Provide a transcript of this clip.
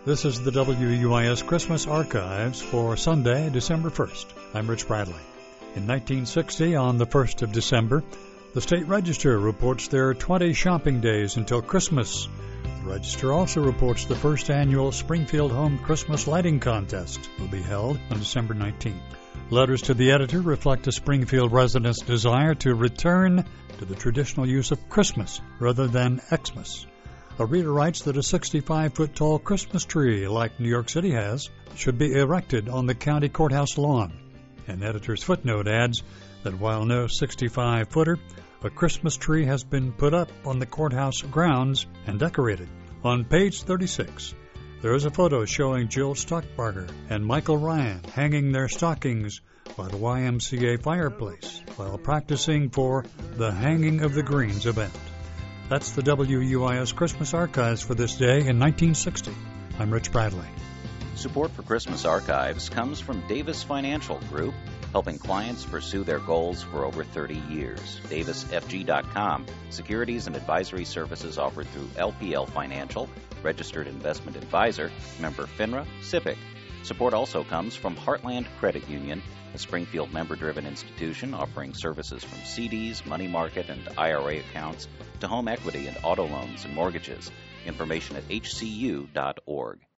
This is the WUIS Christmas Archives for Sunday, December 1st. I'm Rich Bradley. In 1960, on the 1st of December, the State Register reports there are 20 shopping days until Christmas. The Register also reports the first annual Springfield Home Christmas Lighting Contest will be held on December 19th. Letters to the editor reflect a Springfield resident's desire to return to the traditional use of Christmas rather than Xmas. A reader writes that a 65-foot-tall Christmas tree, like New York City has, should be erected on the county courthouse lawn. An editor's footnote adds that while no 65-footer, a Christmas tree has been put up on the courthouse grounds and decorated. On page 36, there is a photo showing Jill Stockbarger and Michael Ryan hanging their stockings by the YMCA fireplace while practicing for the Hanging of the Greens event. That's the WUIS Christmas Archives for this day in 1960. I'm Rich Bradley. Support for Christmas Archives comes from Davis Financial Group, helping clients pursue their goals for over 30 years. DavisFG.com, securities and advisory services offered through LPL Financial, registered investment advisor, member FINRA, SIPC. Support also comes from Heartland Credit Union, a Springfield member-driven institution offering services from CDs, money market, and IRA accounts to home equity and auto loans and mortgages. Information at hcu.org.